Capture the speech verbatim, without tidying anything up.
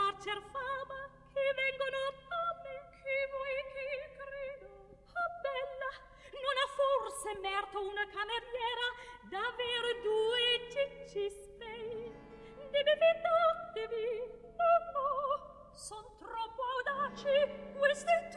farcer fama, che vengono a me, che vuoi che credo? Oh bella, non ha forse merto una cameriera d'avere due ciccispei? Deve vendatevi, oh oh, son troppo audaci queste